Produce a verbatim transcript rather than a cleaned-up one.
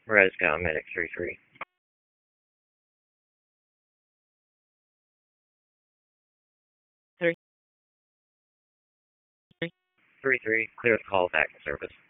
Rescom Medic three three. three three, clear the call back to service.